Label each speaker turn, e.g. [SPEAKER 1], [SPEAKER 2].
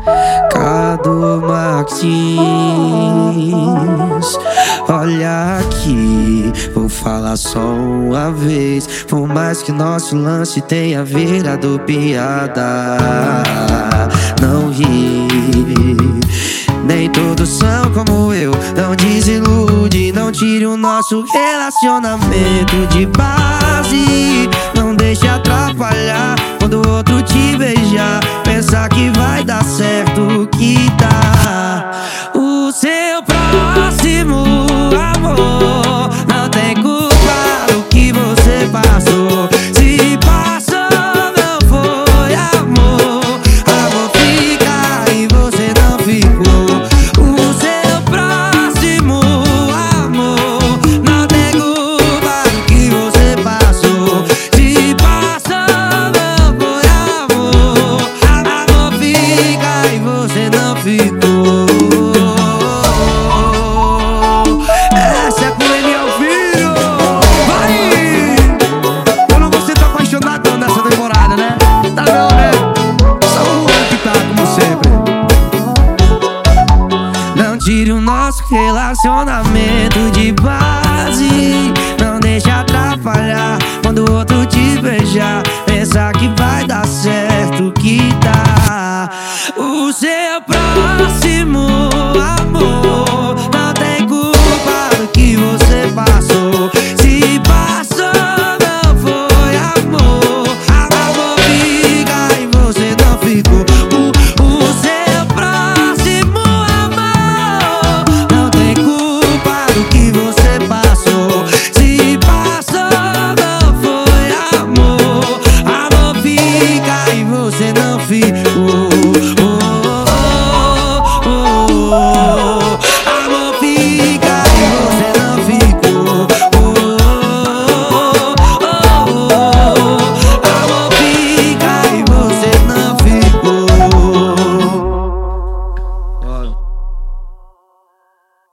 [SPEAKER 1] Cadu Martins, olha aqui, vou falar só uma vez. Por mais que nosso lance tenha virado piada, não ri. Nem todos são como eu, não desilude. Não tire o nosso relacionamento de base. Não deixe atrapalhar quando o outro te beijar. Pensar que vai dar certo, que dá. O seu próximo amor não tem culpa do que você passou. Se passou, não foi amor. Amor fica e você não ficou. O seu próximo amor não tem culpa do que você passou. Se passou, não foi amor. Amor fica e você não ficou. Essa é por ele, meu filho. Vai! Eu não vou ser tão apaixonado nessa temporada, né? Tá bom, né? Só o Juan que tá, como sempre. Não tire o nosso relacionamento de base. Não deixe atrapalhar quando o outro te beijar. Pensar que vai dar certo, que dá. O seu próximo amor não tem culpa do que você passou. Se passou, não foi amor. Amor fica e você não ficou. O seu próximo amor não tem culpa do que você passou. Se passou, não foi amor. Amor fica e você não ficou.